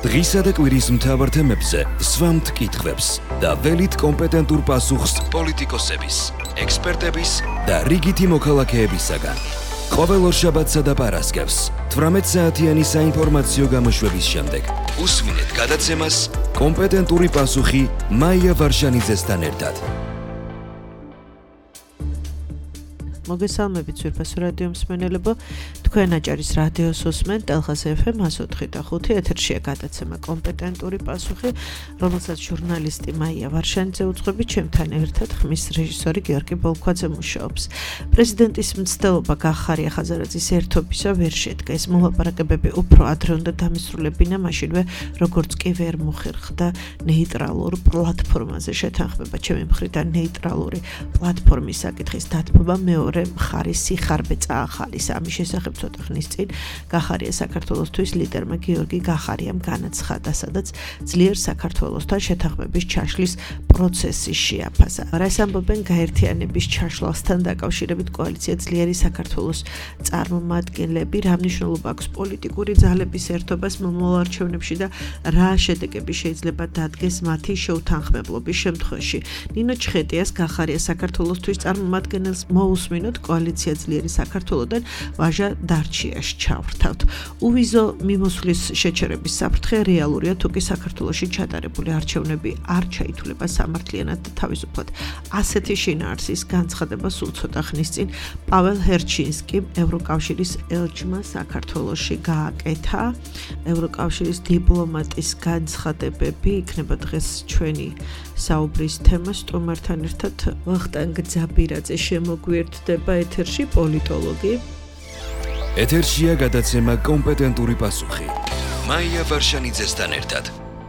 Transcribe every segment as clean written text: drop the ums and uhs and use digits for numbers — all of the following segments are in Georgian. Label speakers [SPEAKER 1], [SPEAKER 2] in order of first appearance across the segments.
[SPEAKER 1] დღისა და კვირის მთავარ თემებზე სვამთ კითხვებს და ველით კომპეტენტურ პასუხს პოლიტიკოსების, ექსპერტების და რიგითი მოქალაქეებისაგან. ყოველ ორშაბათსა და პარასკევს 18 საათიანი საინფორმაციო გამოშვების შემდეგ უსმინეთ გადაცემას კომპეტენტური პასუხი მაია ვარშანიძესთან ერთად.
[SPEAKER 2] მოგესალმებით ძვირფასო რადიო მსმენელებო, თქვენ აჭარის რადიოს უსმენთ ტელხას FM 104.5 ეთერშია გადაცემა კომპეტენტური პასუხი, რომელსაც ჟურნალისტი მაია ვარშანიძე უძღვებით, ჩემთან ერთად ხმის რეჟისორი გიორგი ბოლქვაძე მუშაობს. პრეზიდენტის მცდელობა გახარია ხაზარაძის ერთობისა ვერ შედგა. ეს მოლაპარაკებები უფრო ადრე უნდა დამისრულებინა, მაშინვე როგორც კი ვერ მოხერხდა ნეიტრალურ პლატფორმაზე შეთანხმება. ჩემი მხრიდან ნეიტრალური პლატფორმის საკითხის დათმობა მეორე მხარის სიხარბე წაახალის. ამის შესახებ ცოტა ხნის წინ გახარია საქართველოსთვის ლიდერმა გიორგი გახარიამ განაცხადა, სადაც ძლიერ საქართველოსთან შეთანხმების ჩაშლის პროცესი შეაფასა. რას ამბობენ გაერთიანების ჩაშლასთან დაკავშირებით კოალიცია ძლიერი საქართველოს წარმომადგენლები, რა მნიშვნელობა აქვს პოლიტიკური ძალების ერთობას მომავალ არჩევნებში და რა შედეგები შეიძლება დადგეს მათი შეუთანხმებლობის შემთხვევაში. ნინო ჩხეტიას გახარია საქართველოსთვის წარმომადგენელს მოусმინოთ კოალიცია ძლიერი საქართველოდან ვაჟა დარჩიას ჩავრთავთ. უვიზო მიმოსვლის შეჩერების საფრთხე რეალურია, თუკი საქართველოში ჩატარებული არჩევნები არ ჩაითვლება სამართლიანად და თავისუფლად. ასეთი შინაარსის განცხადება სულ ცოტა ხნის წინ პაվել ჰერჩინსკიმ ევროკავშირის ელჩმა საქართველოში გააკეთა. ევროკავშირის დიპლომატის განცხადებები იქნება დღეს ჩვენი საუბრის თემა. სტუმართან ერთად ვახტანგ ძაბირაძე შემოგვიერთდება ეთერში, პოლიტოლოგი.
[SPEAKER 1] ეთერშია გადაცემა კომპეტენტური პასუხი მაია ვარშანიძესთან ერთად.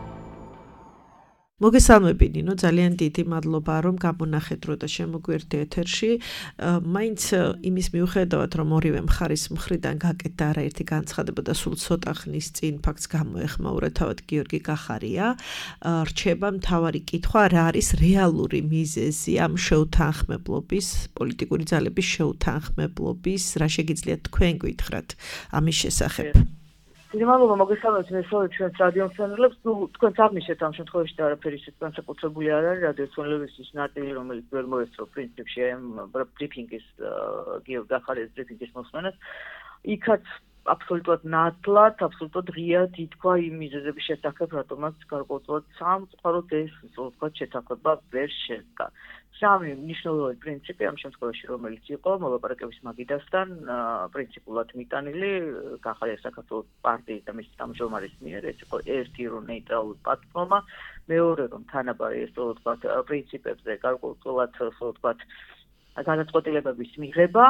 [SPEAKER 2] მოგესალმები ნინო, ძალიან დიდი მადლობა რომ გამონახეთ დრო და შემოგვიერთდი ეთერში. მაინც იმის მიუხედავად რომ ორივე მხარის მხრიდან გაკეთდა არაერთი განცხადება და სულ ცოტა ხნის წინ ფაქტს გამოეხმაურა თავად გიორგი გახარია, რჩება მთავარი კითხვა, რა არის რეალური მიზეზი ამ შეუთანხმებლობის, პოლიტიკური ძალების შეუთანხმებლობის, რა შეგიძლიათ თქვენ გითხრათ ამის შესახებ?
[SPEAKER 3] მადლობა, მოგესალმებით მესწავლეთ ჩვენს რადიო მსმენელებს. თქვენც აღნიშნეთ ამ შემთხვევაში და არაფერი ისეთ განსაკუთრებული არ არის. რადიო მსმენელებისთვის ნაწილი, რომელიც ვერ მოესწრო პრინციპში ამ ბრიფინგის გიორგი გახარიას ბრიფინგის მოსმენას, იქაც აბსოლუტურად ნათლად, აბსოლუტურად ღიად ითქვა იმ მიზეზების შესახებ, რატომაც გარკვეულწილად სამწუხაროდ ეს ვთქვათ შეთანხმება ვერ შედგა. სამი მნიშვნელოვანი პრინციპი ამ შემთხვევაში, რომელიც იყო მოლაპარაკების მაგიდასთან პრინციპულად მიტანილი გახარია საქართველოს პარტიის და მისი თავმჯდომარის მიერ. ეს იყო ერთი, რომ ნეიტრალური პლატფორმა, მეორე, რომ თანაბარი ეს ვთქვათ პრინციპებზე გარკვეულწილად ვთქვათ განაწყვეტილებების მიღება.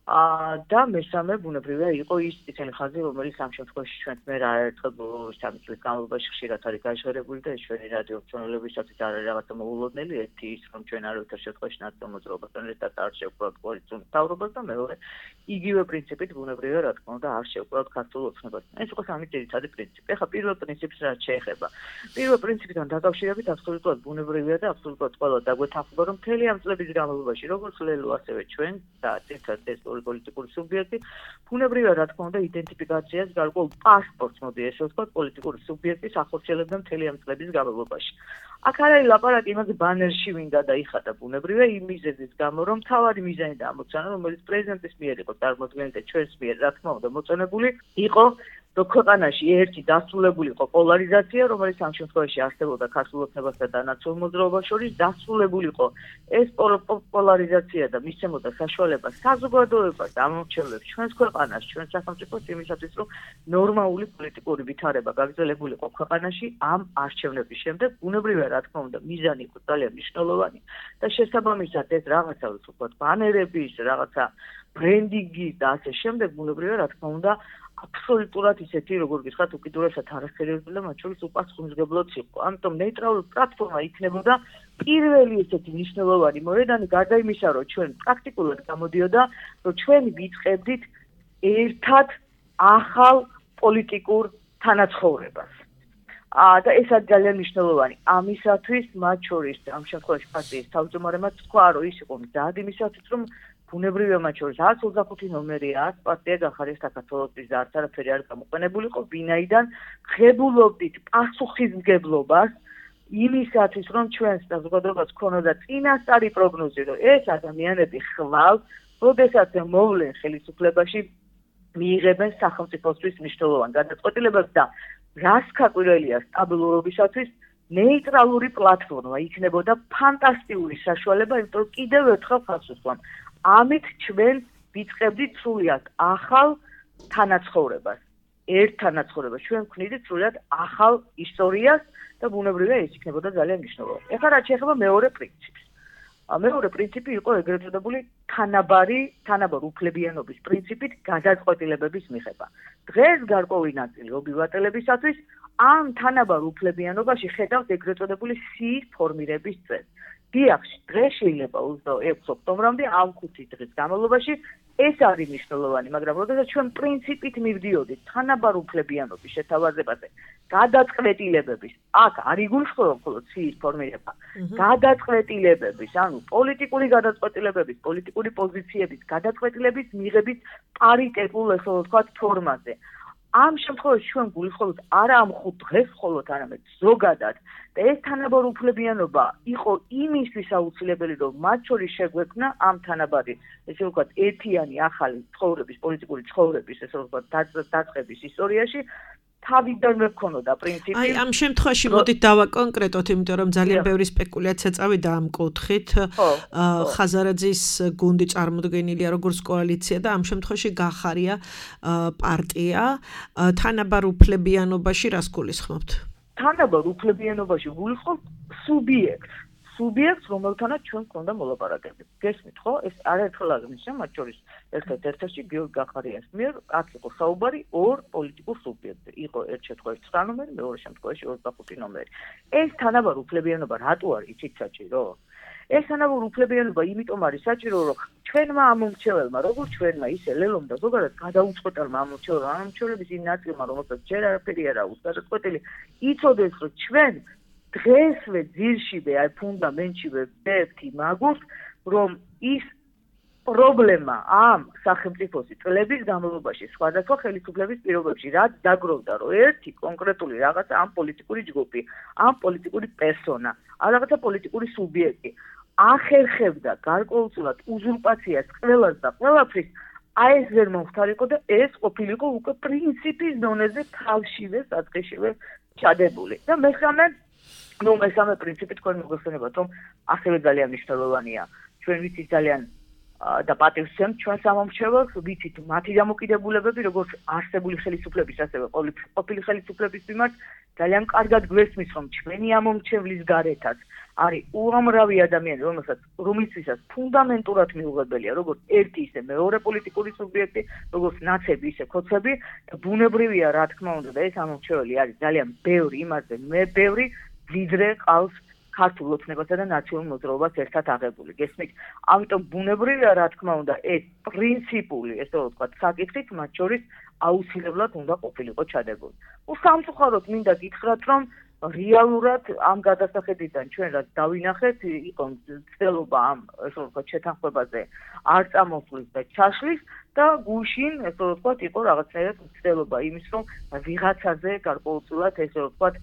[SPEAKER 3] და მესამე ბუნებრივია იყო ის წითელი ხაზი, რომელიც ამ შემთხვევაში ჩვენს მიერ არაერთხელ ბოლო 3 წლის განმავლობაში ხშირად არის გაჟღერებული და ეს ჩვენი რადიო მსმენელებისათვის არ არის რაღაცა მოულოდნელი. ერთი ის, რომ ჩვენ არავითარ შემთხვევაში ნაცნობ მოძრაობასთან ერთად არ შევკრავთ კოალიციურ მთავრობას და მეორე იგივე პრინციპით ბუნებრივია რა თქმა უნდა არ შევკრავთ ქართულ ოცნებასთან. ეს იყო სამი ძირითადი პრინციპი. ეხლა პირველ პრინციპს რაც შეეხება. პირველ პრინციპიდან დაკავშირებით აბსოლუტურად ბუნებრივია და აბსოლუტურად ყველა დაგვეთანხმება, რომ მთელი ამ წლების განმავლობაში როგორც ლელო ასევე ჩვენ და ერთად ეს პოლიტიკური სუბიექტი, ბუნებრივია რა თქმა უნდა იდენტიფიკაციას გარკვეულ პასპორტს მოდი ესე ვთქვათ პოლიტიკური სუბიექტის ახორციელებდა მთელი ამ წლების განმავლობაში. აქ არ არის ლაპარაკი იმაზე ბანერში ვინ გადაიხადა ბუნებრივია იმ მიზეზის გამო, რომ თავარი მიზანი და ამოცანა, რომელიც პრეზიდენტის მიერ იყო წარმოქმნილი და ჩვენს მიერ რა თქმა უნდა მოწონებული, იყო რომ ქვეყანაში ერთი დასრულებული იყო პოლარიზაცია, რომელიც ამ შემთხვევაში არსებობდა ქართულ ოცნებასა და ნაცნობ მოძრაობას შორის, დასრულებული იყო ეს პოლარიზაცია და მისცემოდა საშუალება საზოგადოებას ამორჩევლებს ჩვენს ქვეყანას, ჩვენს სახელმწიფოს იმისათვის, რომ ნორმალური პოლიტიკური ვითარება გაგრძელებულიყო ქვეყანაში ამ არჩევნების შემდეგ. ბუნებრივია რა თქმა უნდა მიზანი იყო ძალიან მნიშვნელოვანი და შესაბამისად ეს რაღაცა ვთქვათ ბანერების, რაღაცა ბრენდინგის და ასე შემდეგ ბუნებრივია რა თქმა უნდა აბსოლუტურად ისეთი, როგორ გითხრათ, უკიდურესად არასერიოზული და მათ შორის უპასუხისმგებლოც იყო. ამიტომ ნეიტრალური პლატფორმა იქნებოდა პირველი ესეთი მნიშვნელოვანი მოედანი, გარდა იმისა, რომ ჩვენ პრაქტიკულად გამოდიოდა, რომ ჩვენ ვიწყებდით ერთად ახალ პოლიტიკურ თანაცხოვრებას. და ეს არის ძალიან მნიშვნელოვანი. ამისათვის მათ შორის ამ შემთხვევაში პარტიის თავმჯდომარემაც თქვა, რომ ის იყო მზად იმისათვის, რომ ბუნებრივია მათ შორის 125 ნომერია, 100 პარტია გახარეს საქართველოსთვის და არც არაფერი არ გამოყენებულიყო, ვინაიდან ღებულობდით პასუხისმგებლობას იმისათვის, რომ ჩვენს საზოგადოებას ქონოდა წინასწარი პროგნოზი, რომ ეს ადამიანები ხვალ, როდესაც მოვლენ ხელისუფლებაში, მიიღებენ სახელმწიფოსთვის მნიშვნელოვან გადაწყვეტილებებს და რას გაკვირველია სტაბილურობისათვის ნეიტრალური პლატფორმა იქნებოდა ფანტასტიკური საშუალება, იმიტომ რომ კიდევ ერთხელ ხალხს ვსვამ. ამით ჩვენ ვიწყებდით სრულიად ახალ თანაცხოვრებას. ერთ თანაცხოვრებას ჩვენ ვქნიდით სრულიად ახალ ისტორიას და ბუნებრივია ეს იქნებოდა ძალიან მნიშვნელოვანი. ეხლა რაც შეეხება მეორე პრინციპს. მეორე პრინციპი იყო ეგრეთ წოდებული თანაბარ უფლებიანობის პრინციპით გადაწყვეტილებების მიღება. დღეს გარკვეული ნაწილი ობივატელებისათვის ამ თანაბარ უფლებიანობაში ხედავს ეგრეთ წოდებული სიის ფორმირების წესს. დიახ, დღეს შეიძლება 26 ოქტომბრამდე ამ 5 დღის განმავლობაში ეს არის მნიშვნელოვანი, მაგრამ როდესაც ჩვენ პრინციპით მივდიოდით თანაბარ უფლებიანობის შეთავაზებაზე, გადაწყვეტილებების, აქ არ იგულისხმება მხოლოდ სიის ფორმირება, გადაწყვეტილებების, ანუ პოლიტიკური გადაწყვეტილებების, პოლიტიკური პოზიციების გადაწყვეტილების მიღების პარიტეტულ, ესე რომ ვთქვათ, ფორმაზე. ამ შემთხვევაში ჩვენ გულისხმობთ არა ამ 5 დღეს მხოლოდ, არამედ ზოგადად და ეს თანაბარ უფლებიანობა იყო იმისთვის აუცილებელი, რომ მათ შორის შეგვექმნა ამ თანაბარი, ესე ვთქვათ, ერთიანი ახალი ცხოვრების, პოლიტიკური ცხოვრების, ესე ვთქვათ, დაწყების ისტორიაში თავიდანვე გქონოდა პრინციპი.
[SPEAKER 2] აი, ამ შემთხვევაში მოდით დავაკონკრეტოთ, იმიტომ რომ ძალიან ბევრი სპეკულაცია წავიდა ამ კუთხით. ხაზარაძის გუნდი წარმოდგენილია როგორც კოალიცია და ამ შემთხვევაში გახარია პარტია. თანაბარ უფლებიანობაში რას გულისხმობთ?
[SPEAKER 3] თანაბარ უფლებიანობაში გულისხმობთ სუბიექტს, რომელთანაც ჩვენ გვქონდა მოლაპარაკები. გესმით, ხო? ეს არაერთხელ აღნიშნა, მათ შორის ერთ-ერთი გიორგი გახარიას მიერ, აქ იყო საუბარი ორ პოლიტიკურ სუბიექტზე. იყო ერთ შემთხვევაში 9 ნომერი, მეორე შემთხვევაში 25 ნომერი. ეს თანაბარ უფლებიანობა რატო არის იცით საჭირო? ეს თანაბარ უფლებიანობა იმიტომ არის საჭირო, რომ ჩვენმა ამომრჩეველმა, როგორც ჩვენმა, ისე ლელომ და ზოგადად გადაუწყვეტელმა ამომრჩევლების იმ ნაწილმა, რომელსაც ჯერ არაფერი არ აქვს გადაწყვეტილი, იცოდეს, რომ ჩვენ დღესვე ძირშივე, აი ფუნდამენტშივე ვერთი მაგურს, რომ ის პრობლემა ამ სახელმწიფოსი წლების განმავლობაში სხვადასხვა ხელისუფლების პირობებში რაც დაგროვდა, რომ ერთი კონკრეტული რაღაცა ამ პოლიტიკური ჯგუფი, ამ პოლიტიკური პერსონა, ამ რაღაცა პოლიტიკური სუბიექტი ახერხებდა გარკვეულწილად უზურპაციას ყველას და ყველაფრის, აი ეს ვერ მომხდარიყო და ეს ყოფილიყო უკვე პრინციპის დონეზე თავშივე საწყისშივე ჩადებული. და მესამე პრინციპი თქვენ მოგეხსენებათ, რომ ასევე ძალიან მნიშვნელოვანია. ჩვენ ვიცით ძალიან და პატივს ვცემთ ჩვენს ამომრჩეველს, ვიცით მათი დამოკიდებულებები, როგორც არსებული ხელისუფლების, ასევე ყოფილი ხელისუფლების მიმართ, ძალიან კარგად გვესმის, რომ ჩვენი ამომრჩევლის გარეთაც არის უამრავი ადამიანი, რომლისთვისაც ფუნდამენტურად მიუღებელია, როგორც ერთი ისე მეორე პოლიტიკური სუბიექტი, როგორც ნაცები ისე ქოცები და ბუნებრივია, რა თქმა უნდა, და ეს ამომრჩეველი არის ძალიან ბევრი, იმაზე ბევრი, ვიდრე ყავს ქართულ ოცნებასა და ნაციონალურ მოძრაობას ერთად აღებული. გესმით? ამიტომ ბუნებრივია, რა თქმა უნდა, ეს პრინციპული, ესე რომ ვთქვათ, საკითხით მათ შორის აუცილებლად უნდა ყოფილიყო ჩადებული. სამწუხაროდ მინდა გითხრათ, რომ რეალურად ამ გადასახედიდან ჩვენ რაც დავინახეთ, იყო ცდილობა ამ, ესე რომ ვთქვათ, შეთანხმებაზე არ წამოსვლის და ჩაშლის და გუშინ, ესე რომ ვთქვათ, იყო რაღაცნაირად ცდილობა იმის, რომ ვიღაცაზე გარკვეულწილად, ესე რომ ვთქვათ,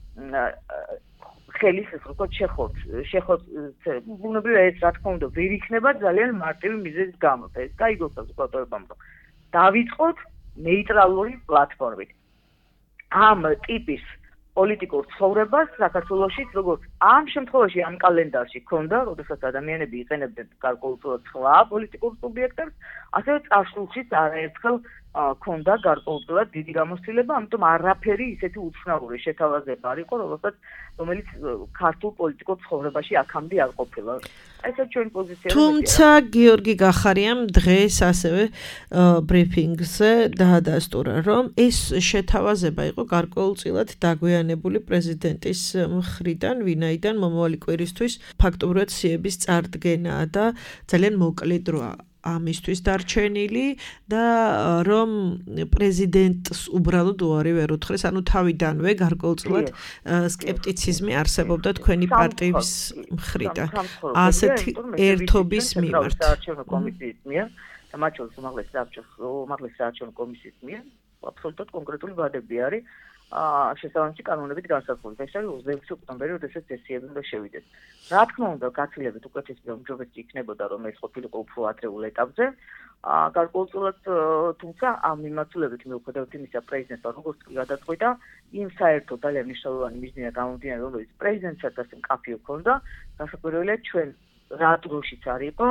[SPEAKER 3] ხელის ეს როგორ შეხოთ ბუნებრივია ეს რა თქმა უნდა ვერ იქნება ძალიან მარტივი მიზეზის გამო და ეს გაიგოს საზოგადოებამ რომ დავიწყოთ ნეიტრალური პლატფორმით ამ ტიპის პოლიტიკურ ცხოვრებას საქართველოში როგორც ამ შემთხვევაში ამ კალენდარში ქონდა, როდესაც ადამიანები იყენებდნენ გარკვეულწილად სხვა პოლიტიკურ სუბიექტებს, ასევე წარსულშიც არაერთხელ ქონდა გარკვეულწილად დიდი გამოცდილება, ამიტომ არაფერი ისეთი უცნაური შეთავაზება არ იყო, რომელიც ქართულ პოლიტიკურ ცხოვრებაში აქამდე არ ყოფილა. ესა ჩვენი პოზიცია.
[SPEAKER 2] თუმცა გიორგი გახარიამ დღეს ასევე ბრიფინგზე დაადასტურა, რომ ეს შეთავაზება იყო გარკვეულწილად დაგვიანებული პრეზიდენტის მხრიდან, ვინაიდან მომავალი კვირისთვის ფაქტობრივად სიების წარდგენაა და ძალიან მოკლე დროა. ამისთვის დარჩენილი და რომ პრეზიდენტს უბრალოდ უარი ვერ უთხრეს, ანუ თავიდანვე გარკვეულწილად სკეპტიციზმი არსებობდა თქვენი პარტიის მხრიდან. ასეთი ერთობის მიმართ.
[SPEAKER 3] საარჩევნო კომისიის მიერ და მათ შორის უმაღლესი საარჩევნო კომისიის მიერ აბსოლუტურად კონკრეტული ვადები არის შესაბამისი კანონებით განსაზღვრული. ეს არის 26 ოქტომბერი, როდესაც სესიები უნდა შევიდეს. რა თქმა უნდა, გაცილებით უკეთესი და უმჯობესი იქნებოდა, რომ ეს ყოფილიყო უფრო ადრეულ ეტაპზე. გარკვეულწილად, თუმცა ამ მიმართულებით მიუხედავად იმისა, პრეზიდენტმა როგორც კი გადაწყვიტა, იმ საერთოდ ძალიან მნიშვნელოვანი მიზნიდან გამომდინარე, რომელიც პრეზიდენტსაც ასე მკაფიო ჰქონდა, გასაკვირველია ჩვენ რა დროშიც არ იყო,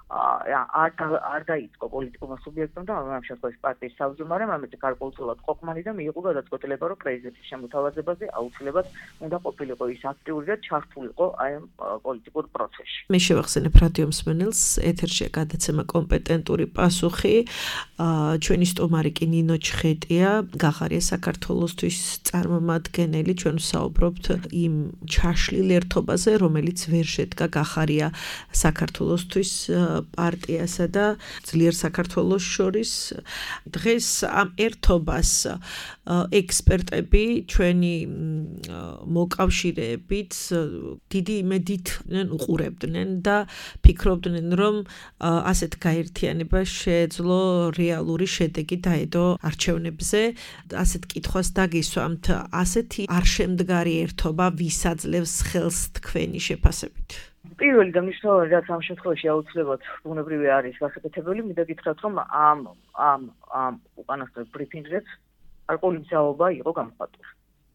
[SPEAKER 3] არ დაიწყო პოლიტიკურმა სუბიექტმა და ამ შემთხვევაში პარტიის თავმჯდომარემ ამაზე გარკვეულწილად ყოფმანი და მიიღო გადაწყვეტილება, რომ პრეზიდენტის შემოთავაზებაზე აუცილებლად უნდა ყოფილიყო ის აქტიური და ჩართულიყო აი ამ პოლიტიკურ პროცესში.
[SPEAKER 2] მე შევახსენებ რადიო მსმენელს, ეთერშია გადაცემა კომპეტენტური პასუხი. ჩვენი სტუმარი კი ნინო ჩხეტია, გახარია საქართველოსთვის წარმომადგენელი. ჩვენ ვსაუბრობთ იმ ჩაშლილ ერთობაზე, რომელიც ვერ შედგა გახარია საქართველოსთვის პარტიასა და ძლიერ საქართველოს შორის. დღეს ამ ერთობას ექსპერტები ჩვენი მოკავშირეებით დიდი იმედით უყურებდნენ და ფიქრობდნენ, რომ ასეთ გაერთიანება შეეძლო რეალური შედეგი დაედო არჩევნებზე. ასეთ კითხვას დაგისვამთ, ასეთი არ შემდგარი ერთობა ვის აძლევს ხელს თქვენი შეფასებით?
[SPEAKER 3] პირველი და მნიშვნელოვანი რაც ამ შემთხვევაში აუცილებლად ბუნებრივი არის გასაკეთებელი, მინდა გითხრათ, რომ ამ უკანასკნელ ბრიფინგზეც გარკვეული მზაობა იყო გამოხატული.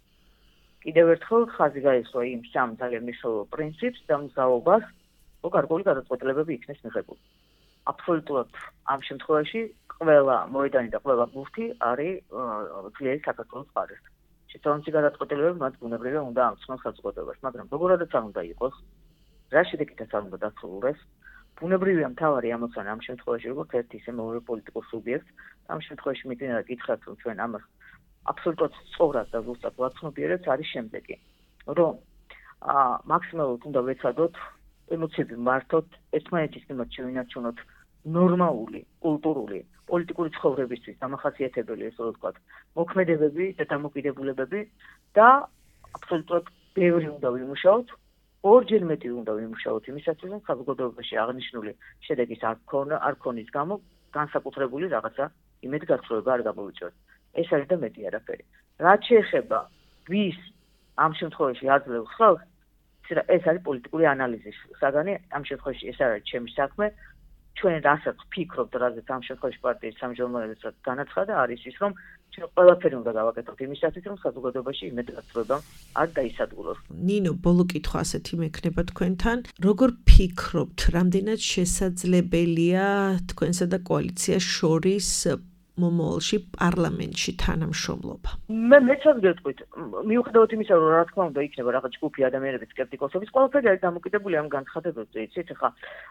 [SPEAKER 3] კიდევ ერთხელ ხაზი გაესვა იმ სამ ძალიან მნიშვნელოვან პრინციპს და მზაობას, რომ გარკვეული გადაწყვეტილებები იქნეს მიღებული. აბსოლუტურად ამ შემთხვევაში ყველა მოედანი და ყველა ბურთი არის ძლიერი საქართველოს მხარეს. შესაბამისი გადაწყვეტილებები მათ ბუნებრივია უნდა ამცნოს საზოგადოებას, მაგრამ როგორადაც არ უნდა იყოს, რა შედეგითაც არ უნდა დასრულდეს, ბუნებრივია მთავარი ამოცანა ამ შემთხვევაში როგორც ერთ ისე მეორე პოლიტიკურ სუბიექტს, ამ შემთხვევაში მითხარ გითხრათ, რომ ჩვენ ამას აბსოლუტურად სწორად და ზუსტად ვაცნობიერებთ არის შემდეგი, რომ მაქსიმალურად უნდა ვეცადოთ ემოციები მართოთ, ერთმანეთის მიმართ შევინარჩუნოთ ნორმალური, კულტურული, პოლიტიკური ცხოვრებისთვის დამახასიათებელი, ესე რომ ვთქვათ, მოქმედებები და დამოკიდებულებები და აბსოლუტურად ბევრი უნდა ვიმუშაოთ. ორჯერ მეტი უნდა ვიმუშაოთ იმისათვის, რომ საზოგადოებაში აღნიშნული შედეგის არ ქონის გამო განსაკუთრებული რაღაცა იმედგაცრუება არ გამოვიჭროთ. ეს არის და მეტი არაფერი. რაც შეეხება ვის ამ შემთხვევაში აძლევს ხელს, ეს არის პოლიტიკური ანალიზის საგანი, ამ შემთხვევაში ეს არის ჩემი საქმე. ჩვენ რასაც ვფიქრობთ, რაზეც ამ შემთხვევაში პარტიის თავმჯდომარეებსაც განაცხადა, არის ის, რომ ჩვენ ყველაფერი უნდა გავაკეთოთ იმისათვის, რომ საზოგადოებაში იმედგაცრუება არ დაისადგუროს.
[SPEAKER 2] ნინო, ბოლო კითხვა ასეთი მექნება თქვენთან. როგორ ფიქრობთ, რამდენად შესაძლებელია თქვენსა და კოალიციას შორის მომავალში პარლამენტში თანამშრომლობა?
[SPEAKER 3] მეც არ გეტყვით. მიუხედავად იმისა, რომ რა თქმა უნდა იქნება რაღაც ჯგუფი ადამიანების სკეპტიკოსების, ყველაფერი არის დამოკიდებული ამ განცხადებებზე. იცით, ხა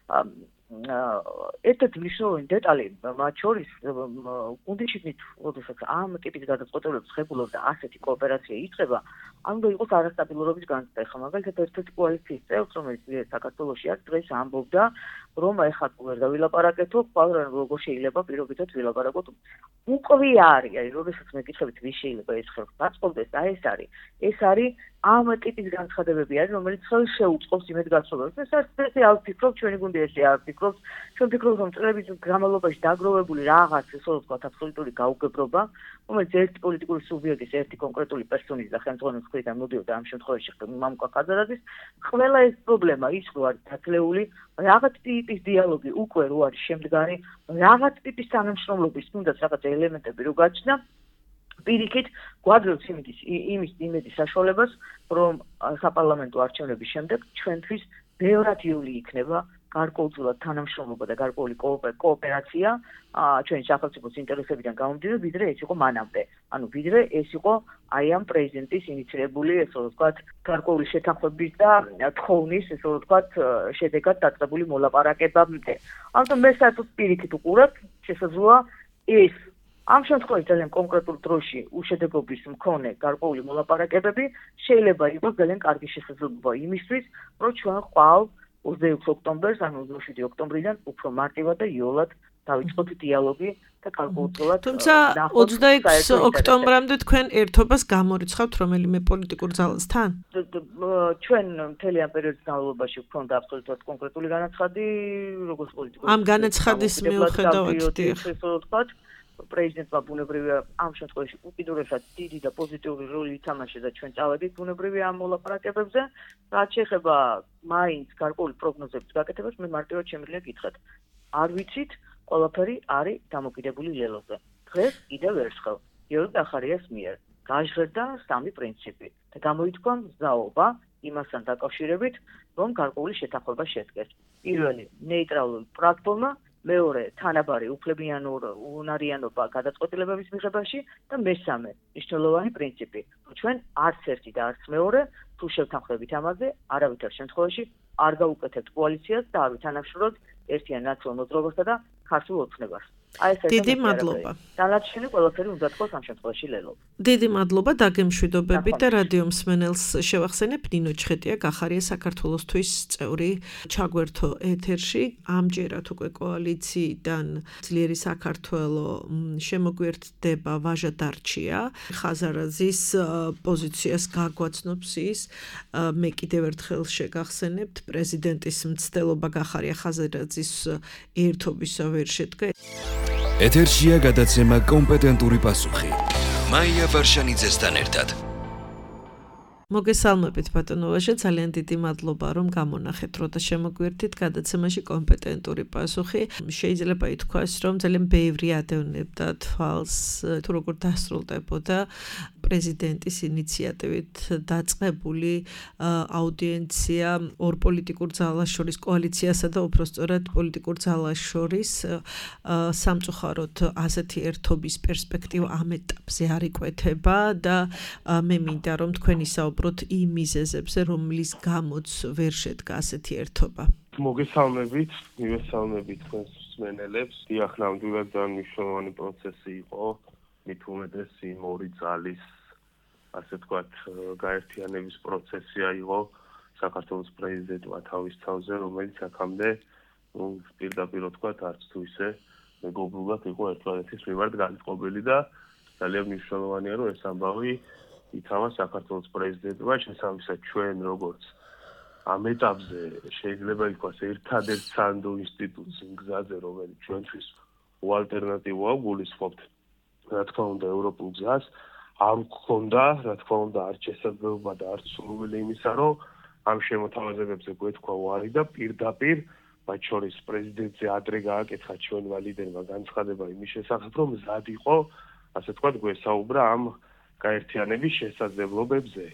[SPEAKER 3] ერთ-ერთი მნიშვნელოვანი დეტალი მათ შორის გუნდიშით, როდესაც ამ ტიპის გადაწყვეტილებებს ხებულობს და ასეთი კოოპერაცია იწყება, არ უნდა იყოს არასტაბილურობის განცდა. ხა მაგალითად ერთ-ერთი კოალიციის წევრს, რომელიც საქართველოში არის, დღეს ამბობდა, რომ ეხლა ვერ დავილაპარაკეთო, როგორ შეიძლება პირობითად ვილაპარაკოთ. უყვია არის, როდესაც მეკითხებით ვის შეიძლება ეს ხელს დაწყობდეს და ეს არის ამ ტიპის განცხადებები არის, რომელიც ხელს შეუწყობს იმედგაცრუებას. ესე არ ვფიქრობ, ჩვენი გუნდი ესე არ ვფიქრობს. ჩვენ ვფიქრობთ, რომ წლების განმავლობაში დაგროვებული რაღაც, ესე რომ ვთქვათ, აბსოლუტური გაუგებრობა, რომელიც ერთი პოლიტიკური სუბიექტის, ერთი კონკრეტული პერსონის და ხელმძღვანელის მხრიდან მოდიოდა ამ შემთხვევაში მამუკა ხაზარაძის, ყველა ეს პრობლემა ის რო არის დათლეული, რაღაც ტიპის დიალოგი უკვე რო არის შემდგარი, რაღაც ტიპის თანამშრომლობის თუნდაც რაღაც ელემენტები რო გაჩნდა, პირიქით გვაძლევს იმედის საშუალებას, რომ საპარლამენტო არჩევნების შემდეგ ჩვენთვის ბევრად იოლი იქნება გარკვეულწილად თანამშრომლობა და გარკვეული კოოპერაცია ჩვენი სახელმწიფოს ინტერესებიდან გამომდინარე, ვიდრე ეს იყო მანამდე. ანუ ვიდრე ეს იყო აი ამ პრეზიდენტის ინიციირებული, ესე რომ ვთქვათ, გარკვეული შეთანხმების და თხოვნის, ესე რომ ვთქვათ, შედეგად დაწყებული მოლაპარაკებამდე. ამიტომ მე საერთოდ პირიქით უყურებ, შესაძლოა ეს ამ შემთხვევაში ძალიან კონკრეტულ დროში უშედეგობის მქონე გარკვეული მოლაპარაკებები შეიძლება იყოს ძალიან კარგი შესაძლებლობა იმისთვის, რომ ჩვენ ხვალ 26 ოქტომბერს, ანუ 27 ოქტომბრიდან უფრო მარტივად და იოლად დავიწყოთ დიალოგი და გარკვეულწილად
[SPEAKER 2] თუმცა 26 ოქტომბრამდე თქვენ ერთობას გამორიცხავთ რომელიმე პოლიტიკურ ძალასთან?
[SPEAKER 3] ჩვენ მთელი ამ პერიოდის განმავლობაში გვქონდა აბსოლუტურად კონკრეტული განაცხადი, როგორც პოლიტიკური.
[SPEAKER 2] ამ განაცხადის
[SPEAKER 3] მიუხედავად, პრეზიდენტმა ბუნებრივია ამ შემთხვევაში უკიდურესად დიდი და პოზიტიური როლი ითამაშა და ჩვენ წავედით ბუნებრივია ამ მოლაპარაკებებზე. რაც შეეხება მაინც გარკვეული პროგნოზების გაკეთებას, მე მარტივად შემიძლია გითხრათ. არ ვიცით, ყველაფერი არის დამოკიდებული ლელოზე. დღეს კიდევ ერთხელ გიორგი გახარიას მიერ გაჟღერდა 3 პრინციპი და გამოითქვა მზაობა იმასთან დაკავშირებით, რომ გარკვეული შეთანხმება შედგეს. პირველი, ნეიტრალური პლატფორმა, მეორე, თანაბარი უფლებიანობა გადაწყვეტილებების მიღებაში და მესამე, მნიშვნელოვანი პრინციპი, რომ ჩვენ არც ერთი და არც მეორე თუ შევთანხმდებით ამაზე, არავითარ შემთხვევაში არ გავუკეთებთ კოალიციას და არ ვითანაშროთ ერთიან ნაციონალურ მოძრაობასა და ქართულ ოცნებას.
[SPEAKER 2] დიდი მადლობა.
[SPEAKER 3] დანარჩენი ყველაფერი უნდა თქვას ამ შემთხვევაში ლელობა.
[SPEAKER 2] დიდი მადლობა დაგემშვიდობებით და რადიო მსმენელს შევახსენებ ნინო ჩხეტია გახარია საქართველოსთვის წევრი ჩაგვერთო ეთერში. ამჯერად უკვე კოალიციიდან ძლიერი საქართველო შემოგვერთდება ვაჟა დარჩია. ხაზარაძის პოზიციას გაგვაცნობს ის. მე კიდევ ერთხელ შეგახსენებთ პრეზიდენტის მცდელობა გახარია ხაზარაძის ერთობისა ვერ შედგა.
[SPEAKER 1] ეთერშია გადაცემა კომპეტენტური პასუხი. მაია ვარშანიძესთან ერთად.
[SPEAKER 2] მოგესალმებით ბატონო ვაჟა, ძალიან დიდი მადლობა რომ გამონახეთ რო და შემოგვერთით გადაცემაში კომპეტენტური პასუხი. შეიძლება ითქვას რომ ძალიან ბევრი ადევნებდა თვალს თუ როგორ დასრულდებოდა პრეზიდენტის ინიციატივით დაწყებული აუდიენცია ორ პოლიტიკურ ძალას შორის, კოალიციასა და უпростоრად პოლიტიკურ ძალას შორის. სამწუხაროდ ასეთი ერთობის პერსპექტივა ამ ეტაპზე არ იკვეთება და მე მინდა რომ თქვენი საუბროთ იმ მიზეზებზე, რომლის გამოც ვერ შედგა ასეთი ერთობა.
[SPEAKER 4] მოგესალმებით, მივესალმებით თქვენს მსმენელებს. დიახ, ნამდვილად ძალიან მნიშვნელოვანი პროცესი იყო, მით უმეტეს იმ ორი ძალის ასე ვთქვათ, გაერთიანების პროცესი აიღო საქართველოს პრეზიდენტმა თავის თავზე, რომელიც აქამდე პირდაპირ ვთქვათ, არც თუ ისე მეგობრულად იყო ერთმანეთის მიმართ განწყობილი და ძალიან მნიშვნელოვანია, რომ ეს ამბავი ითამა საქართველოს პრეზიდენტმა, შესაბამისად ჩვენ როგორც ამ ეტაპზე შეიძლება ითქვას ერთადერთ სანდო ინსტიტუციის გზაზე, რომელიც ჩვენთვის უალტერნატივოა, გულისხმობთ რა თქმა უნდა ევროპულ გზას, არ გქონდა, რა თქმა უნდა, არც შესაძლებლობა და არც სურვილი იმისა, რომ ამ შემოთავაზებებზე გვეთქვა უარი და პირდაპირ მათ შორის პრეზიდენტზე ადრე გააკეთა ჩვენმა ლიდერმა განცხადება იმის შესახებ, რომ მზად იყო, ასე ვთქვათ, გვესაუბრა ამ გაერთიანების შესაძლებლობებზე.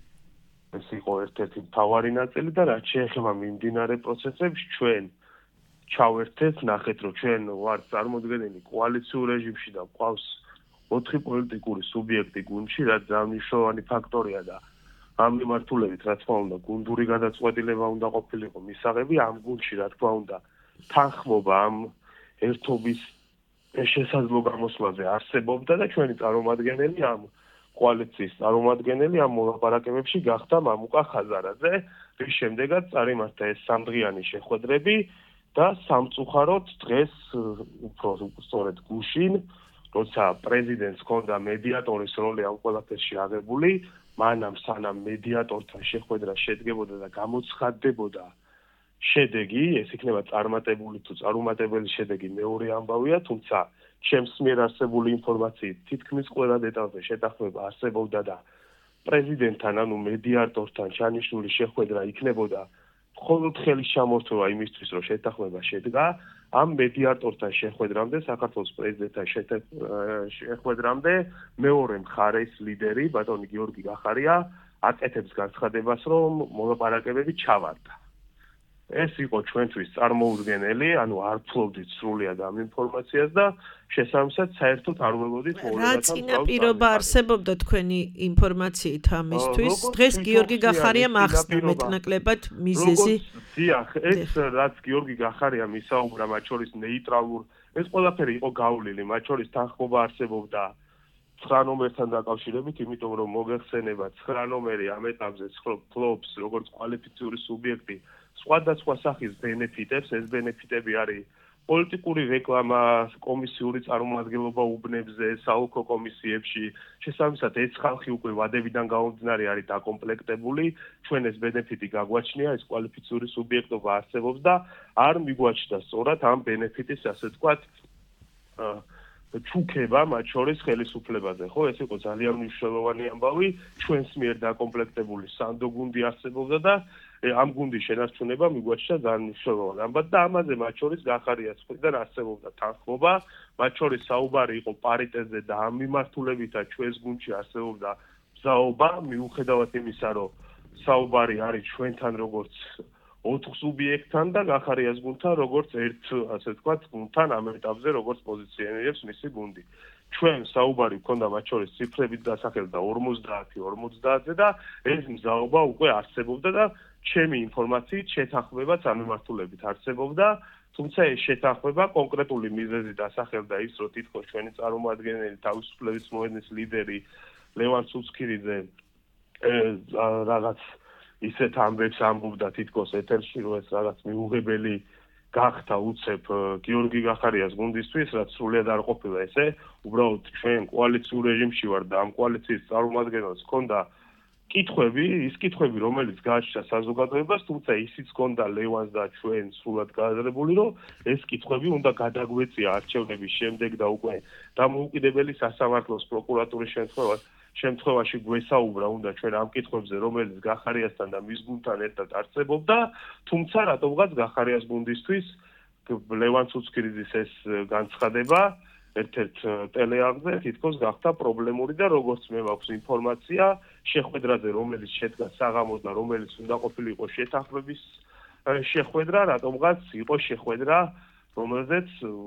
[SPEAKER 4] ეს იყო ერთ-ერთი მთავარი ნაწილი და რაც შეეხება მიმდინარე პროცესებს, ჩვენ ჩავერთეთ, ნახეთ, რომ ჩვენ ვართ წარმოდგენილი კოალიციურ რეჟიმში და გვყავს 4 პოლიტიკური სუბიექტი გუნდში, რაც ძალიან მნიშვნელოვანი ფაქტორია და ამ მიმართულებით, რა თქმა უნდა, გუნდური გადაწყვეტილება უნდა ყოფილიყო მისაღები ამ გუნდში, რა თქმა უნდა, თანხმობა ამ ერთობის შესაძლო გამოსვლაზე არსებობდა და ჩვენი წარმომადგენელი ამ კოალიციის წარმომადგენელი ამ მოლაპარაკებებში გახდა მამუკა ხაზარაძე, რის შემდეგაც წარიმართა ეს სამდღიანი შეხვედრები და სამწუხაროდ დღეს უფრო სწორედ გუშინ, როცა პრეზიდენტს ჰქონდა მედიატორის როლი ამ ყველაფერში აღებული, მანამ სანამ მედიატორთან შეხვედრა შედგებოდა და გამოცხადდებოდა შედეგი, ეს იქნება წარმატებული თუ წარუმატებელი შედეგი მეორე ამბავია, თუმცა ჩემს მიერ არსებული ინფორმაციით თითქმის ყველა დეტალზე შეთანხმება არსებობდა და პრეზიდენტთან, ანუ მედიატორთან ჩანიშნული შეხვედრა იქნებოდა მხოლოდ ხელის ჩამორთმევა იმისთვის, რომ შეთანხმება შედგა, ამ მედიატორთან შეხვედრამდე, საქართველოს პრეზიდენტთან შეხვედრამდე მეორე მხარის ლიდერი, ბატონი გიორგი გახარია, აკეთებს განცხადებას, რომ მოლაპარაკებები ჩავარდა. ეს იყო ჩვენთვის წარმოუდგენელი, ანუ არ ფლობდით სრულად ამ ინფორმაციას და შესაბამისად საერთოდ არ ველოდით
[SPEAKER 2] რა წინაპირობა არსებობდა თქვენი ინფორმაციით ამისთვის? დღეს გიორგი გახარიამ ახსნა მეტნაკლებად მიზეზი.
[SPEAKER 4] დიახ, ეს რაც გიორგი გახარიამ ისაუბრა, მათ შორის ნეიტრალურ, ეს ყველაფერი იყო გავლილი, მათ შორის თანხმობა არსებობდა 9 ნომერთან დაკავშირებით, იმიტომ რომ მოგეხსენება 9 ნომერი ამ ეტაპზე ფლობს როგორც კვალიფიციური სუბიექტი სხვადასხვა სახის ბენეფიტებს, ეს ბენეფიტები არის პოლიტიკური რეკლამა, კომისიური წარმომადგენლობა უბნებზე, საოლქო კომისიებში, შესაბამისად ეს ხალხი უკვე ვადებიდან გამომდინარე არის დაკომპლექტებული, ჩვენ ეს ბენეფიტი გაგვაჩნია, ეს კვალიფიციური სუბიექტობა არსებობს და არ მიგვაჩნდა სწორად ამ ბენეფიტის, ასე ვთქვათ, ჩუქება მათ შორის ხელისუფლებაზე, ხო? ეს იყო ძალიან მნიშვნელოვანი ამბავი, ჩვენს მიერ დაკომპლექტებული სანდო გუნდი არსებობდა და ამ გუნდის შენარჩუნება მიგვაჩნდა ძალიან მნიშვნელოვანი ამბავი და ამაზე მათ შორის გახარიას მხრიდან არსებობდა თანხმობა, მათ შორის საუბარი იყო პარიტეტზე და ამ მიმართულებითაც ჩვენს გუნდში არსებობდა მზაობა, მიუხედავად იმისა, რომ საუბარი არის ჩვენთან როგორც 4 სუბიექტთან და გახარიას გუნდთან როგორც ერთ, ასე ვთქვათ, გუნდთან ამ ეტაპზე როგორც პოზიციონირებს მისი გუნდი. ჩვენ საუბარი გქონდა მათ შორის ციფრებით დასახელდა 50-50-ზე და ეს მზაობა უკვე არსებობდა და ჩემი ინფორმაციით შეთანხმებაც ამ მიმართულებით არსებობდა, თუმცა ეს შეთანხმება კონკრეტული მიზეზით დასახელდა ის, რომ თითქოს ჩვენი წარმომადგენელი თავისუფლების მოედნის ლიდერი ლევან ცუცქირიძე რაღაც ისეთ ამბებს ამბობდა თითქოს ეთერში, რომ ეს რაღაც მიუღებელი გახდა უცებ გიორგი გახარიას გუნდისთვის, რაც სრულად არ ყოფილა ესე, უბრალოდ ჩვენ კოალიციურ რეჟიმში ვარ და ამ კოალიციის წარმომადგენელს ჰქონდა კითხვები, ის კითხვები, რომელიც გააჩნდა საზოგადოებას, თუმცა ისიც ჰქონდა ლევანს და ჩვენ სრულად გააზრებული, რომ ეს კითხვები უნდა გადაგვეწია არჩევნების შემდეგ და უკვე დამოუკიდებელი სასამართლოს პროკურატურის შემთხვევაში გვესაუბრა უნდა ჩვენ ამ კითხვებზე, რომელიც გახარიასთან და მის გუნდთან ერთად არსებობდა, თუმცა რატომღაც გახარიას გუნდისთვის ლევან ცუცქირიძის ეს განცხადება ერთ-ერთ ტელეარხზე თითქოს გახდა პრობლემური და როგორც მე მაქვს ინფორმაცია, შეხვედრაზე, რომელიც შედგა საღამოს და რომელიც უნდა ყოფილიყო შეთანხმების შეხვედრა, რატომღაც იყო შეხვედრა, რომელზეც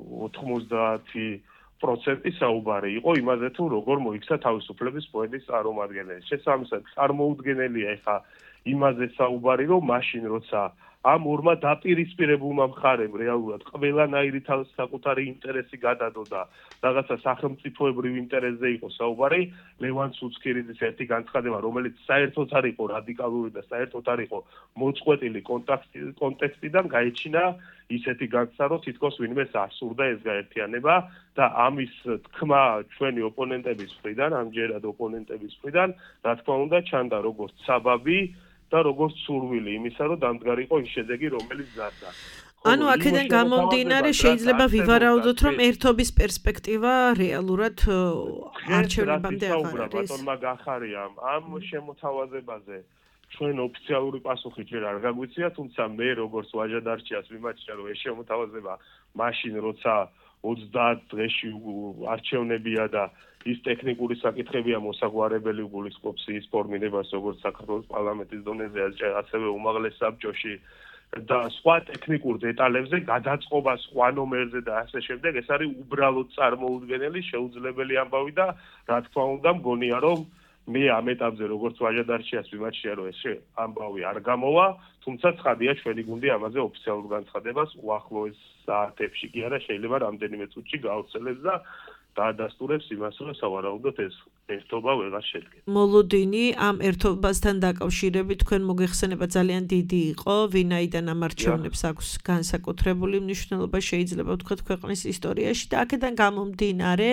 [SPEAKER 4] 90% საუბარი იყო იმაზე, თუ როგორ მოიქცა თავისუფლების მოედნის წარმომადგენელი. შესაბამისად, წარმოუდგენელია ეხა იმაზე საუბარი, რომ მაშინ როცა ამ ორმა დაპირისპირებულმა მხარემ რეალურად ყველანაირი თავის საკუთარი ინტერესი გადადო და რაღაცა სახელმწიფოებრივ ინტერესზე იყო საუბარი, ლევან ცუცქირიძის ერთი განცხადება, რომელიც საერთოდ არ იყო რადიკალური და საერთოდ არ იყო მოწყვეტილი კონტექსტიდან გაიჩინა ისეთი განცდა, რომ თითქოს ვინმეს არ სურდა ეს გაერთიანება და ამის თქმა ჩვენი ოპონენტების მხრიდან, ამჯერად ოპონენტების მხრიდან, რა თქმა უნდა, ჩანდა როგორც საბაბი და როგორც სურვილი იმისა, რომ დამდგარიყო ის შედეგი, რომელიც გზარდა.
[SPEAKER 2] ანუ აქედან გამომდინარე შეიძლება ვივარაუდოთ, რომ ერთობის პერსპექტივა რეალურად არჩევნებამდე აღარ არის.
[SPEAKER 4] ბატონმა გახარიამ ამ შემოთავაზებაზე ჩვენ ოფიციალური პასუხი ჯერ არ გაგვიცია, თუმცა მე როგორც ვაჟადარჩიას მიმაჩნია, რომ ეს შემოთავაზება მაშინ როცა 30 დღეში არჩევნებია და ის ტექნიკური საკითხებია მოსაგვარებელი გულისხმობს ის ფორმირებას, როგორც საქართველოს პარლამენტის დონეზე, ასევე უმაღლეს საბჭოში და სხვა ტექნიკურ დეტალებზე, გადაწყობა სხვა ნომერზე და ასე შემდეგ, ეს არის უბრალოდ წარმოუდგენელი, შეუძლებელი ამბავი და რა თქმა უნდა, მგონია, რომ მე ამ ეტაპზე როგორც ვაჟადარჩიას მიმაჩნია, რომ ეს ამბავი არ გამოვა, თუმცა ცხადია ჩვენი გუნდი ამაზე ოფიციალურ განცხადებას უახლოეს საათებში კი არა, შეიძლება რამდენიმე წუთში გაავრცელებს და დაადასტურებს იმას, რომ სავარაუდოდ ეს ერთობა ვეღარ შედგება.
[SPEAKER 2] მოლოდინი ამ ერთობასთან დაკავშირებით თქვენ მოგეხსენება ძალიან დიდი იყო, ვინაიდან ამ არჩევნებს აქვს განსაკუთრებული მნიშვნელობა შეიძლება ვთქვათ ქვეყნის ისტორიაში და აქედან გამომდინარე,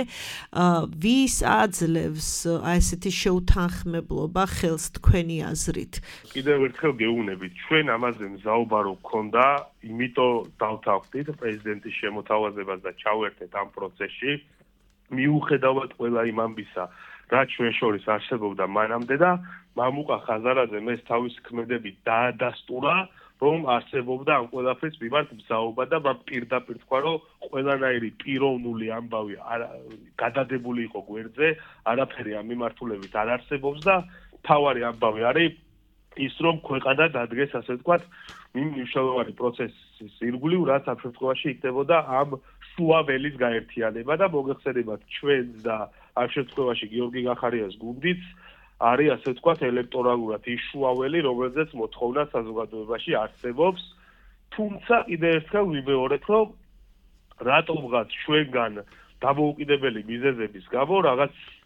[SPEAKER 2] ვის აძლევს ესეთი შეუთანხმებლობა ხელს თქვენი აზრით?
[SPEAKER 4] კიდევ ერთხელ გეუბნებით, ჩვენ ამაზე მზაობა რო გქონდა, იმიტომ დავთანხმდით პრეზიდენტის შემოთავაზებას და ჩავერთეთ ამ პროცესში. მიუხედავად ყველა იმ ამბისა, რაც ჩვენ შორის არსებობდა მანამდე და მამუკა ხაზარაძე მე თავის ქმედებით დაადასტურა, რომ არსებობდა ამ ყველაფრის მიმართ მზაობა და პირდაპირ თქვა, რომ ყველანაირი პიროვნული ამბავი გადადებული იყო გვერდზე, არაფერი ამ მიმართულებით არ არსებობს და თავარი ამბავი არის ის, რომ ქვეყანა დადგეს, ასე ვთქვათ, მნიშვნელოვანი პროცესის ირგვლივ, რაც ამ შემთხვევაში იქნებოდა ამ შუა ველის გაერთიანება და მოგეხსენებათ ჩვენ და ამ შემთხვევაში გიორგი გახარიას გუნდიც არის, ასე ვთქვათ, ელექტორალურად ის შუა ველი, რომელზეც მოთხოვნა საზოგადოებაში არსებობს. თუმცა კიდევ ერთხელ ვიმეორებ, რომ რატომღაც ჩვენგან დამოუკიდებელი მიზეზების გამო რაღაც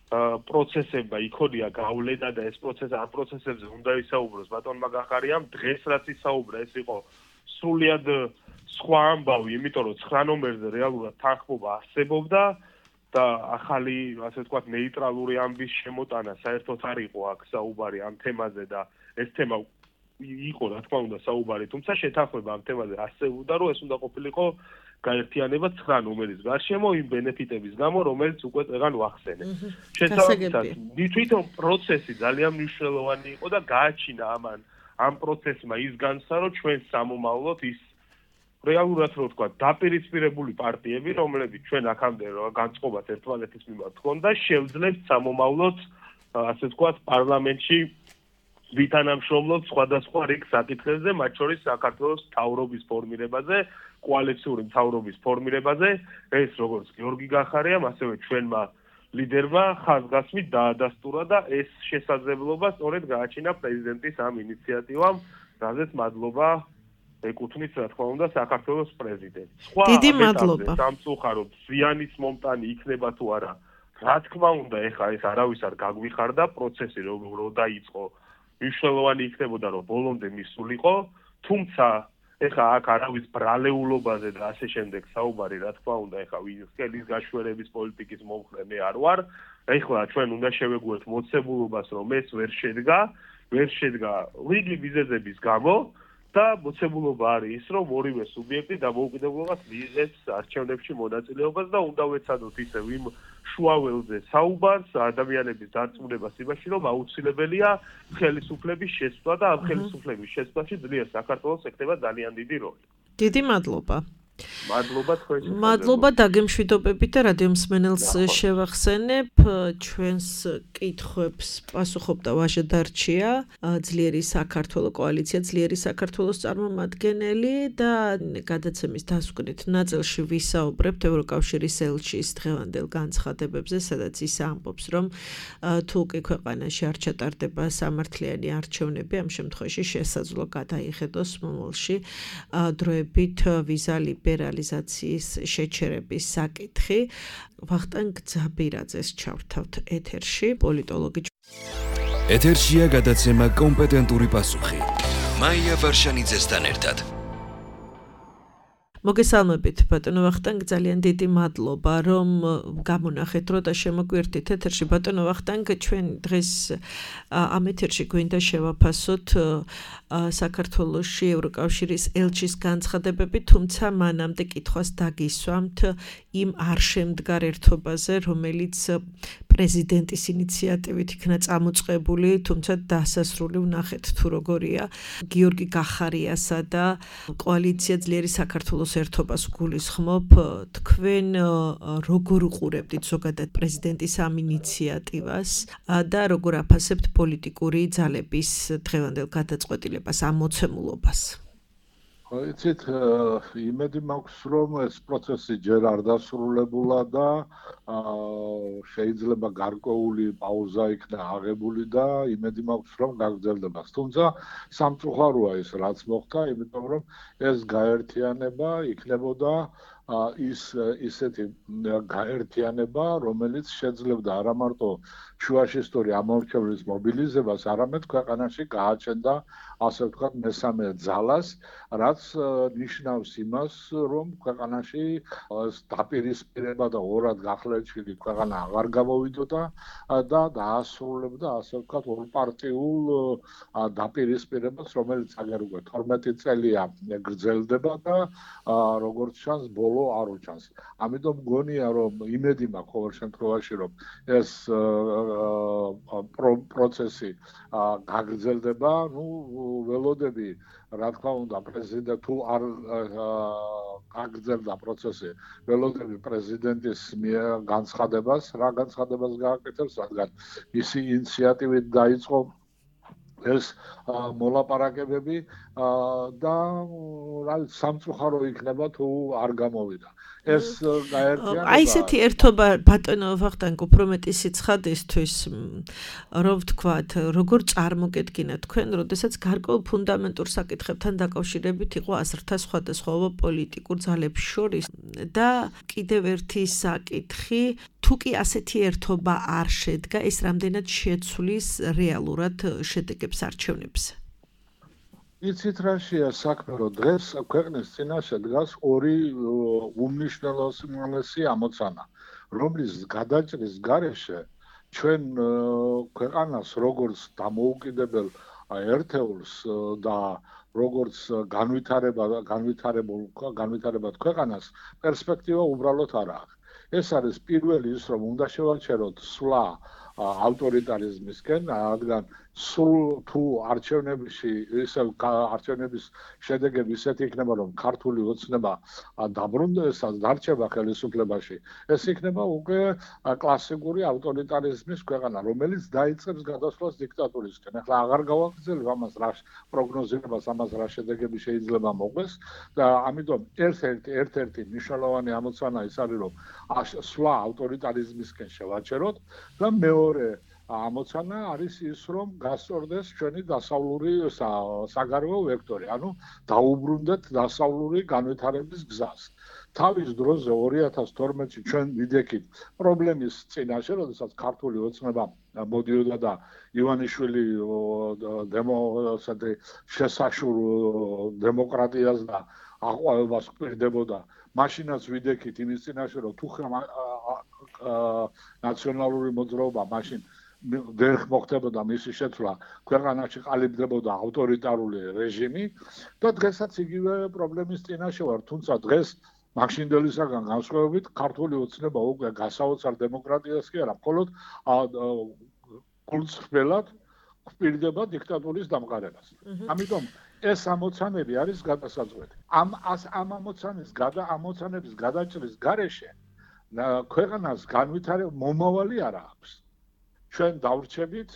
[SPEAKER 4] პროცესებმა იქონია გავლენა და ეს ამ პროცესებზე უნდა ისაუბროს ბატონმა გახარიამ დღეს რაც ისაუბრა ეს იყო სრულიად სხვა ამბავი, იმიტომ რომ 9 ნომერზე რეალურად თანხმობა არსებობდა და ახალი, ასე ვთქვათ, ნეიტრალური ამბის შემოტანა საერთოდ არ იყო აქ საუბარი ამ თემაზე და ეს თემა იყო, რა თქმა უნდა, საუბარი, თუმცა შეთანხმება ამ თემაზე არსებობდა, რომ ეს უნდა ყოფილიყო გაერთიანება 9 ნომერის გარშემო იმ ბენეფიტების გამო, რომელიც უკვე წეგან ვახსენე. შესაბამისად, თვითონ პროცესი ძალიან მნიშვნელოვანი იყო და გააჩინა ამ პროცესმა ის განსა, რომ ჩვენ სამომავლოდ ის რეალურად რო ვთქვა, დაპირისპირებული პარტიები, რომლებიც ჩვენ აქამდე განწყობას ერთმანეთის მიმართ ჰქონდა, შევძლებთ სამომავლოდ, ასე ვთქვათ, პარლამენტში ვითანამშრომლობთ სხვადასხვა რიგ საკითხებზე, მათ შორის საქართველოს მთავრობის ფორმირებაზე, კოალიციური მთავრობის ფორმირებაზე, ეს როგორც გიორგი გახარიამ, ასევე ჩვენმა ლიდერმა ხაზგასმით დაადასტურა და ეს შესაძლებლობა სწორედ გააჩინა პრეზიდენტის ამ ინიციატივამ, რაზეც მადლობა ეკუთვნის, რა თქმა უნდა, საქართველოს პრეზიდენტს.
[SPEAKER 2] დიდი მადლობა.
[SPEAKER 4] სამწუხაროდ, ზიანის მომტანი იქნება თუ არა, რა თქმა უნდა, ეხლა ეს არავის არ გაგვიხარდა პროცესი, რო დაიწყო. მნიშვნელოვანი იქნებოდა, რომ ბოლომდე მისულიყო, თუმცა ეხლა აქ არავის ბრალეულობაზე და ასე შემდეგ საუბარი, რა თქმა უნდა, ეხლა სკელის გაშვერების პოლიტიკის მომხრე მე არ ვარ. ეხლა ჩვენ უნდა შევეგუოთ მოცემულობას, რომ ეს ვერ შედგა რიგი მიზეზების გამო და მოცემულობა არის ის, რომ ორივე სუბიექტი დამოუკიდებლობას მიიღებს არჩევნებში მონაწილეობას და უნდა ვეცადოთ ისევ იმ შუაველზე საუბარს, ადამიანების დარწმუნებას იმაში, რომ აუცილებელია ხელისუფლების შეცვლა და ამ ხელისუფლების შეცვლაში ძლიერ საქართველოს ეკნება ძალიან დიდი როლი.
[SPEAKER 2] დიდი მადლობა.
[SPEAKER 4] მადლობა თქვენს.
[SPEAKER 2] მადლობა დაგემშვიდობებით და რადიო მსმენელს შევახსენებ, ჩვენს კითხვებს პასუხობდა ვაჟა დარჩია, ძლიერი საქართველოს კოალიცია, ძლიერი საქართველოს წარმომადგენელი და გადაცემის დასკვნით ნაწილში ვისაუბრებთ ევროკავშირის ელჩის დღევანდელ განცხადებებზე, სადაც ის ამბობს, რომ თუ კი ქვეყანაში არ ჩატარდება სამართლიანი არჩევნები, ამ შემთხვევაში შესაძლოა გადაიხედოს მომავალში დროებით ვიზა ლიბერალიზაციის შეჩერების საკითხი. ვახტანგ ძაბირაძეს ჩავთავთ ეთერში, პოლიტოლოგი.
[SPEAKER 1] ეთერშია გადაცემა კომპეტენტური პასუხი. მაია ვარშანიძესთან ერთად.
[SPEAKER 2] მოგესალმებით ბატონო ვახტანგ, ძალიან დიდი მადლობა რომ გამონახეთ რო და შემოგვერთით ეთერში. ბატონო ვახტანგ, ჩვენ დღეს ამ ეთერში გვინდა შევაფასოთ საქართველოში ევროკავშირის ელჩის განცხადებები, თუმცა მანამდე კითხვას დაგისვამთ იმ არ შემდგარ ერთობაზე, რომელიც პრეზიდენტის ინიციატივით იქნა წამოწყებული, თუმცა დასასრული ვნახეთ თუ როგორია. გიორგი გახარიასა და კოალიცია ძლიერი საქართველოს ერთობას გულისხმობ, თქვენ როგორ უყურებდით ზოგადად პრეზიდენტის ამ ინიციატივას და როგორ აფასებთ პოლიტიკური ძალების დღევანდელ გადაწყვეტილებას, ამ მოცემულობას?
[SPEAKER 5] იცით, იმედი მაქვს, რომ ეს პროცესი ჯერ არ დასრულებულა და შეიძლება გარკვეული პაუზა იქნა აღებული და იმედი მაქვს, რომ გაგრძელდება. თუმცა სამწუხაროა ის, რაც მოხდა, იმიტომ რომ ეს გაერთიანება იქნებოდა ისეთი გაერთიანება, რომელიც შეძლებდა არა მარტო შუაშესტური ამორჩევლის მობილიზებას, არამედ ქვეყანაში გააჩენდა, ასე ვთქვათ, მესამე ძალას, რაც ნიშნავს იმას, რომ ქვეყანაში დაპირისპირება და ორად გახლეჩილი ქვეყანა აღარ გამოვიდოდა და დაასრულებდა, ასე ვთქვათ, ორპარტიულ დაპირისპირებას, რომელიც აგერ უკვე 12 წელია გრძელდება და როგორც ჩანს, ბოლო არ უჩანს. ამიტომ მგონია, რომ იმედი მაქვს ყოველ შემთხვევაში, რომ ეს პროცესი გაგრძელდება, ველოდები, რა თქმა უნდა, პრეზიდენტ თუ არ გაგრძელდა პროცესი, ველოდები პრეზიდენტის განცხადებას, რა განცხადებას გააკეთებს, რადგან მისი ინიციატივით დაიწყო ეს მოლაპარაკებები და რა სამწუხარო იქნება თუ არ გამოვიდა. ეს გაერთიანება
[SPEAKER 2] აი ესეთი ერთობა ბატონო ვახტანგ უფრო მეტი სიცხადისთვის რომ ვთქვათ როგორ წარმოგედგინა თქვენ როდესაც გარკვეულ ფუნდამენტურ საკითხებთან დაკავშირებით იყო აზრთა სხვადასხვაობა პოლიტიკურ ძალებს შორის და კიდევ ერთი საკითხი თუ კი ასეთი ერთობა არ შედგა ეს რამდენად შეცვლის რეალურად შედეგებს არჩევნებზე
[SPEAKER 5] იცით რაშია საქმე რომ დღეს ქვეყნის წინაშე დგას ორი უმნიშვნელოვანესი ამოცანა რომლის გადაჭრის გარეშე ჩვენ ქვეყანას როგორც დამოუკიდებელ ერთეულს და როგორც განვითარებად ქვეყანას პერსპექტივა უბრალოდ არ აქვს ეს არის პირველი ის რომ უნდა შევაჩეროთ სვლა ავტორიტარიზმისკენ რადგან სულ თუ არჩევნებში ისევ არჩევნების შედეგები ისეთი იქნება რომ ქართული ოცნება დაბრუნდეს დარჩება ხელისუფლებაში ეს იქნება უკვე კლასიკური ავტორიტარიზმის ქვეყანა რომელიც დაიწყებს გადასვლას დიქტატურისკენ ახლა აღარ გავაგრძელებ ამას რა პროგნოზირებას ამას რა შედეგები შეიძლება მოყვეს და ამიტომ ერთ-ერთი მნიშვნელოვანი ამოცანა ის არის რომ სვლა ავტორიტარიზმისკენ შევაჩეროთ და მეორე ამოცანა არის ის რომ გასწორდეს ჩვენი დასავლური საგარეო ვექტორი ანუ დაუბრუნდეთ დასავლური განვითარების გზას თავის დროზე 2012-ში ჩვენ ვიდექით პრობლემის წინაშე როდესაც ქართული ოცნება მოდიოდა და ივანიშვილი შესაშურ დემოკრატიას და აყვავებას კვირდებოდა მაშინაც ვიდექით იმის წინაშე რომ თუ ნაციონალური მოძრაობა მაშინ ვერ მოხდებოდა მისი შეცვლა ქვეყანაში ყალიბდებოდა ავტორიტარული რეჟიმი და დღესაც იგივე პრობლემის წინაშე ვარ თუმცა დღეს მაშინდელისაგან განსხვავებით ქართული ოცნება უკვე გასაოცარ დემოკრატიას კი არა მხოლოდ გულწრფელად გვპირდება დიქტატურის დამყარებას ამიტომ ეს ამოცანები არის გადასაწყვეტი ამ ამოცანების გადაჭრის გარეშე ქვეყანას განვითარება მომავალი არ აქვს ჩვენ დავრჩებით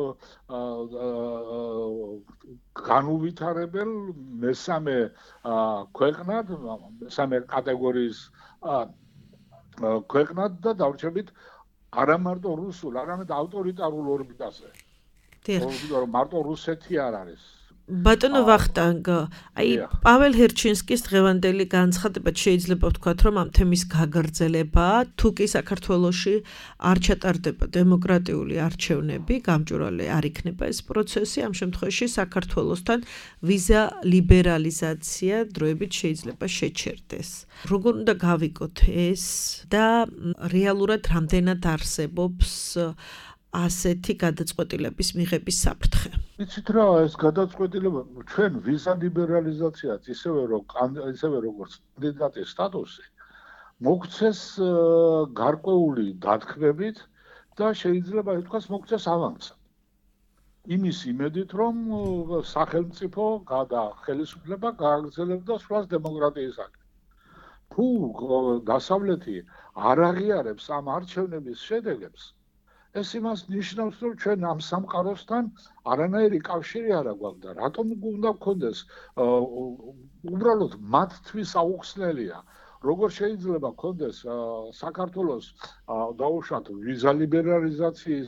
[SPEAKER 5] განუვითარებელ მესამე ქვეყნად მესამე კატეგორიის ქვეყნად და დავრჩებით არა მარტო რუსულ არამედ ავტორიტარულ ორბიტაზე რომ მარტო რუსეთი არ არის
[SPEAKER 2] ბატონო ვახტანგ, აი პაվել ჰერჩინსკის დღევანდელი განცხადება შეიძლება ვთქვათ, რომ ამ თემის გაგრძელება, თუ კი საქართველოში არ ჩატარდება დემოკრატიული არჩევნები, გამჭვირვალე არ იქნება ეს პროცესი, ამ შემთხვევაში საქართველოსთან ვიზა ლიბერალიზაცია დროებით შეიძლება შეჩერდეს. როგორ უნდა გავიგოთ ეს და რეალურად რამდენად არსებობს ასეთი გადაწყვეტილების მიღების საფრთხე.
[SPEAKER 5] იცით რა, ეს გადაწყვეტილება ჩვენ ვიზა ლიბერალიზაციაც ისევე როგორც კანდიდატის სტატუსი მოგვცეს გარკვეული დათქმებით და შეიძლება ითქვას მოგვცეს ავანსად. იმის იმედით რომ სახელმწიფო და ხელისუფლება გააგრძელებდა სვლას დემოკრატიისაკენ. თუ დასავლეთი არ აღიარებს ამ არჩევნების შედეგებს ეს იმას ნიშნავს, რომ ჩვენ ამ სამყაროსთან არანაირი კავშირი არ აქვს და რატომ უნდა გქონდეს უბრალოდ მათთვის აუხსნელია. როგორ შეიძლება გქონდეს საქართველოს დაუშვათ ვიზა ლიბერალიზაციის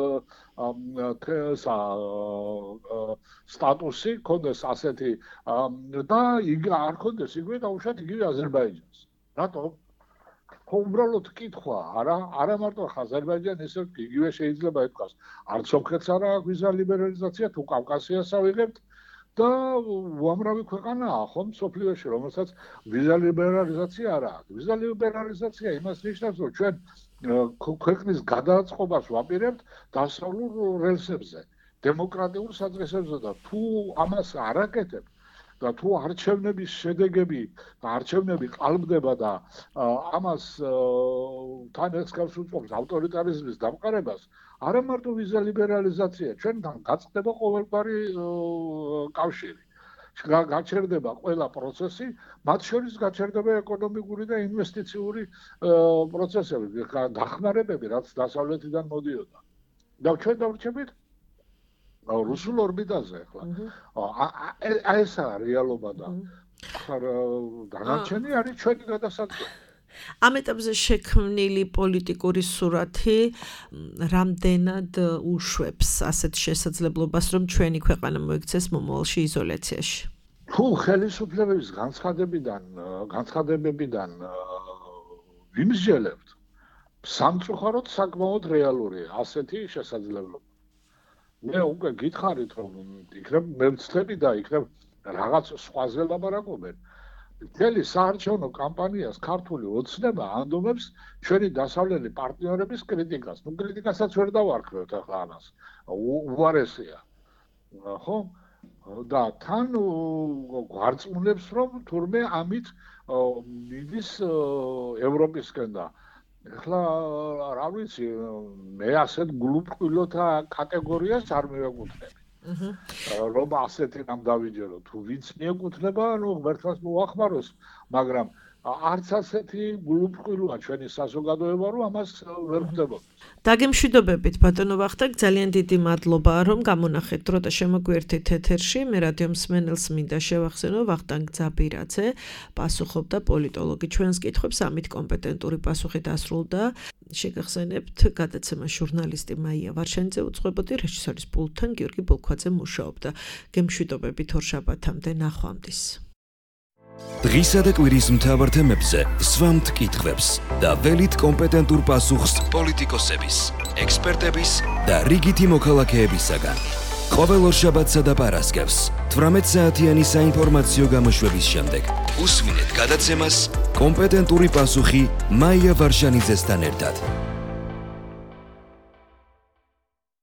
[SPEAKER 5] სტატუსი, გქონდეს ასეთი და არ გქონდეს იგივე დაუშვათ იგივე აზერბაიჯანს. რატომ? უბრალოდ კითხვა, არა მარტო აზერბაიჯანი, ისე იგივე შეიძლება ითქვას. არც სომხეთს არ აქვს ვიზა ლიბერალიზაცია, თუ კავკასიას ავიღებთ და უამრავი ქვეყანაა ხომ მსოფლიოში, რომელსაც ვიზა ლიბერალიზაცია არ აქვს. ვიზა ლიბერალიზაცია იმას ნიშნავს, რომ ჩვენ ქვეყნის გადაწყობას ვაპირებთ დასავლურ რელსებზე, დემოკრატიულ საწყისებზე და თუ ამას არ აკეთებთ და თუ არჩევნების შედეგები და არჩევნები ყალბდება და ამას თან ეხსგავს უწყობს ავტორიტარიზმის დამყარებას, არა მარტო ვიზა ლიბერალიზაცია, ჩვენთან გაწყდება ყოველგვარი კავშირი. გაჩერდება ყველა პროცესი, მათ შორის გაჩერდება ეკონომიკური და ინვესტიციური პროცესები, დახმარებები, რაც დასავლეთიდან მოდიოდა. და ჩვენ დავრჩებით რუსულ ორბიტაზე ახლა. აი ესაა რეალობა და დანარჩენი არის ჩვენი გადასაწყვეტი.
[SPEAKER 2] ამ ეტაპზე შექმნილი პოლიტიკური სურათი რამდენად უშვებს ასეთ შესაძლებლობას, რომ ჩვენი ქვეყანა მოიქცეს მომავალში იზოლაციაში?
[SPEAKER 5] თუ ხელისუფლების განცხადებებიდან ვიმსჯელებთ, სამწუხაროდ საკმაოდ რეალურია ასეთი შესაძლებლობა. მე უკვე გითხარით, რომ იქნებ მემცლები და იქნებ რაღაც სხვაზე ლაპარაკობენ. მთელი საარჩევნო კამპანიას ქართული ოცნება ანდომებს ჩვენი დასავლელი პარტნიორების კრიტიკას. კრიტიკასაც ვერ დავარქვევთ ახლა ამას. უარესია. ხო? და თან გვარწმუნებს, რომ თურმე ამით მიდის ევროპისკენ და ახლა რა ვიცი, მე ასეთ გულუბრყვილოთა კატეგორიას არ მივეკუთვნები. რომ ასეთი რამ დავიჯერო, თუ ვინც მიეკუთვნება, ღმერთს მოახმაროს, მაგრამ არც ასეთი გულუბრყვილოა ჩვენი საზოგადოება, რომ ამას ვერ ხდებოდა.
[SPEAKER 2] დაგემშვიდობებით ბატონო ვახტანგ, ძალიან დიდი მადლობა, რომ გამონახეთ დრო და შემოგვიერთეთ ეთერში. მე რადიო მსმენელს მინდა შევახსენო, ვახტანგ ძაბირაძე პასუხობდა პოლიტოლოგი ჩვენს კითხვებს, ამით კომპეტენტური პასუხი დასრულდა. შეგახსენებთ, გადაცემა ჟურნალისტი მაია ვარშანიძე უძღვებოდი, რეჟისორის პულტთან გიორგი ბოლქვაძე მუშაობდა. გემშვიდობებით ორშაბათამდე, ნახვამდის.
[SPEAKER 1] დღისა და კვირის მთავარ თემებზე სვამთ კითხვებს და ველით კომპეტენტურ პასუხს პოლიტიკოსების, ექსპერტების და რიგითი მოქალაქეებისაგან. ყოველ ორშაბათსა და პარასკევს 18 საათიანი საინფორმაციო გამოშვების შემდეგ უსმინეთ გადაცემას კომპეტენტური პასუხი მაია ვარშანიძესთან ერთად.